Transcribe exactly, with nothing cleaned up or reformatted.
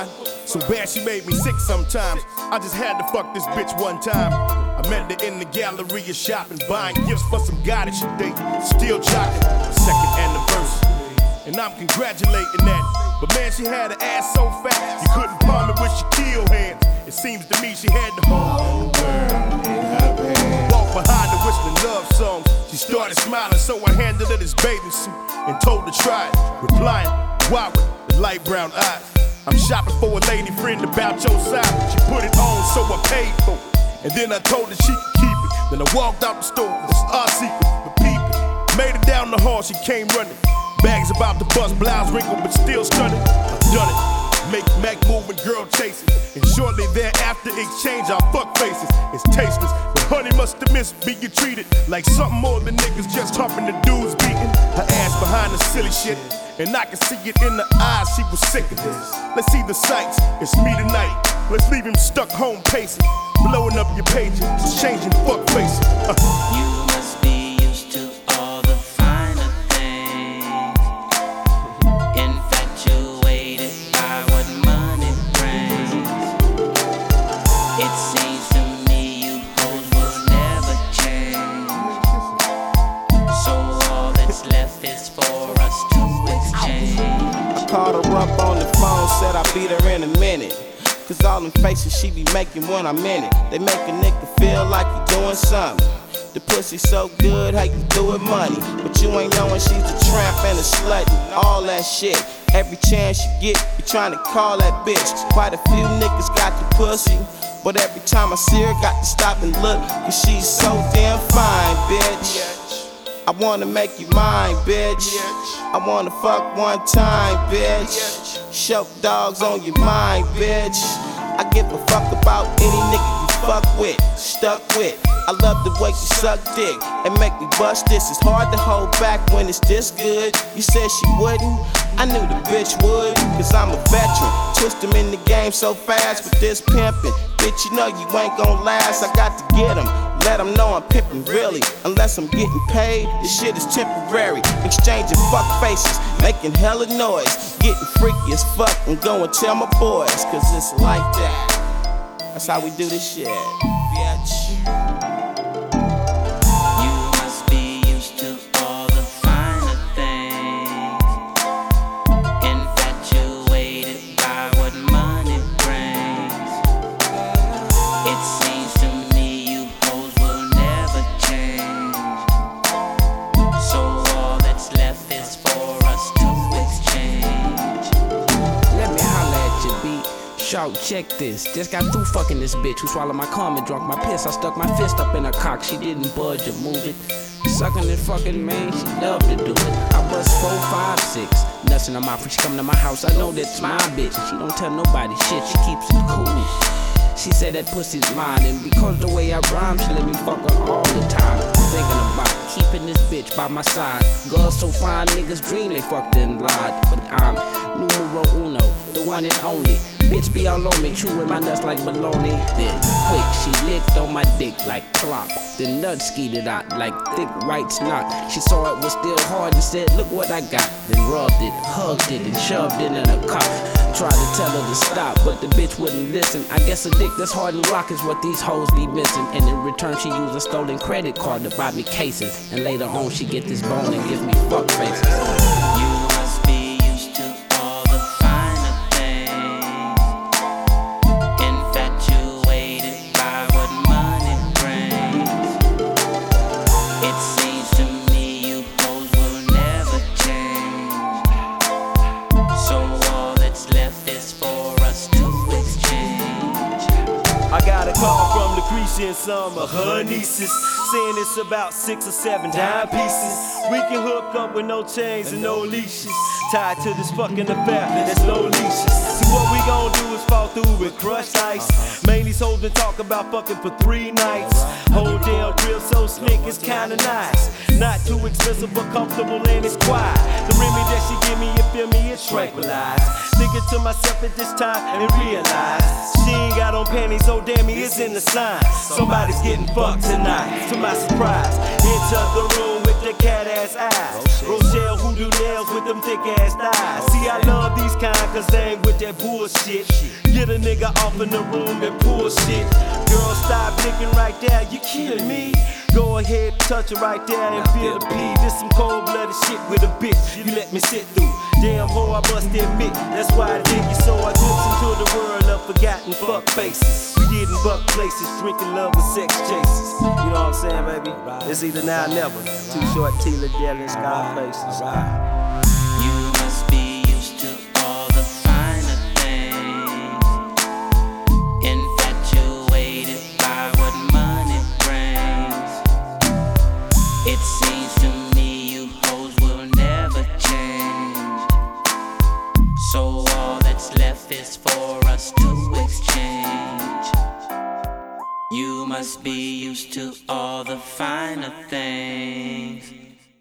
mine. So bad she made me sick sometimes. I just had to fuck this bitch one time. I met her in the Galleria shopping, buying gifts for some guy that she date. Still jocking, second anniversary, and I'm congratulating that. But man, she had her ass so fat, you couldn't palm it with your kill hands. It seems to me she had the whole world in her hands. Walked behind her whistling love songs. She started smiling, so I handed her this bathing suit and told her to try it. Replying, why with the light brown eyes? I'm shopping for a lady friend about your size. She put it on, so I paid for it. And then I told her she could keep it. Then I walked out the store, it's our secret, but peep it. Made it down the hall, she came running. Bags about to bust, blouse wrinkled, but still stunning. I done it. Make Mac move and girl chasing. And shortly thereafter exchange our fuck faces. It's tasteless, but honey must have missed being treated like something more than niggas just humping the dudes beating. Her ass behind the silly shit, and I can see it in her eyes, she was sick of this. Let's see the sights, it's me tonight. Let's leave him stuck home pacing, blowing up your pages, just changing fuck faces. Uh. You must be used to all the finer things, infatuated by what money brings. It seems to me you hoes will never change, so all that's left is for us to exchange. I called her up on the phone, said I'll beat her in a minute. Cause all them faces she be making when I'm in it, they make a nigga feel like you doing something. The pussy so good, how you do it money, but you ain't knowing she's a tramp and a slut and all that shit. Every chance you get, you trying to call that bitch. Quite a few niggas got the pussy, but every time I see her, got to stop and look, cause she's so damn fine, bitch. I wanna make you mine, bitch. I wanna fuck one time, bitch. Choke dogs on your mind, bitch. I give a fuck about any nigga you fuck with, stuck with. I love the way you suck dick and make me bust this. It's hard to hold back when it's this good. You said she wouldn't, I knew the bitch would, cause I'm a veteran. Twist him in the game so fast with this pimpin'. Bitch, you know you ain't gon' last, I got to get him. Let them know I'm pimpin' really. Unless I'm getting paid, this shit is temporary. Exchanging fuck faces, making hella noise. Getting freaky as fuck and go and tell my boys, cause it's like that. That's how we do this shit, bitch. You must be used to all the finer things, infatuated by what money brings. It seems to me you hoes will never change, so all that's left is for us to exchange. Let me holla at your beat. Shout, check this. Just got through fucking this bitch who swallowed my cum and drunk my piss. I stuck my fist up in her cock, she didn't budge or move it. Sucking and fucking, man, she loved to do it. I bust four, five, six. Nuts in her mouth when she come to my house. I know that's my bitch, and she don't tell nobody shit. She keeps it cool. She said that pussy's mine, and because the way I rhyme, she let me fuck her all the time. Thinking about keeping this bitch by my side. Girls so fine, niggas dream they fucked and lied. But I'm numero uno, the one and only. Bitch be all on me, chewing my nuts like bologna. Then quick, she licked on my dick like clock. Then nuts skeeted out like thick white snot. She saw it was still hard and said, look what I got. Then rubbed it, hugged it, and shoved it in her cock. Tried to tell her to stop, but the bitch wouldn't listen. I guess a dick that's hard and rock is what these hoes be missing. And in return, she used a stolen credit card to buy me cases. And later on, she get this bone and give me fuck faces. You must be used to all the finer things, infatuated by what money brings. It seems to me you hoes will never change, so all that's left is for us to exchange. I got a call from Lucretia and some of her nieces, saying it's about six or seven dime pieces. We can hook up with no chains and no leashes, tied to this fucking affair, there's no leashes. See what we gon' do is fall through with crushed ice. Man, these hoes been talking about fucking for three nights. Whole damn grill so slick, it's kinda nice. Not too expensive but comfortable and it's quiet. The remedy that she give me, you feel me, it's tranquilized. Thinking to myself at this time and realize she ain't got on panties, so damn me, it's in the sign. Somebody's getting fucked tonight. To my surprise, enter the room with that cat ass eyes. Rochelle who do nails with them thick ass thighs. See, I love these kind cause they ain't with that bullshit. Get a nigga off in the room and bullshit. Girl, stop blinking right there, you kidding me? Go ahead, touch it right there and feel the pee. This some cold-blooded shit with a bitch you let me sit through. Damn hoe, I must admit, that's why I dig you. So I glimpse into the world of forgotten fuck faces. We didn't buck places, drinking love with sex chases. You know what I'm saying, baby? It's either now or never. Too short, Tila, Dell, and Sky places. You must be used to all the finer things, infatuated by what money brings. It seems to me you hoes will never change, so all that's left is for us to exchange. You must be used to all the finer things.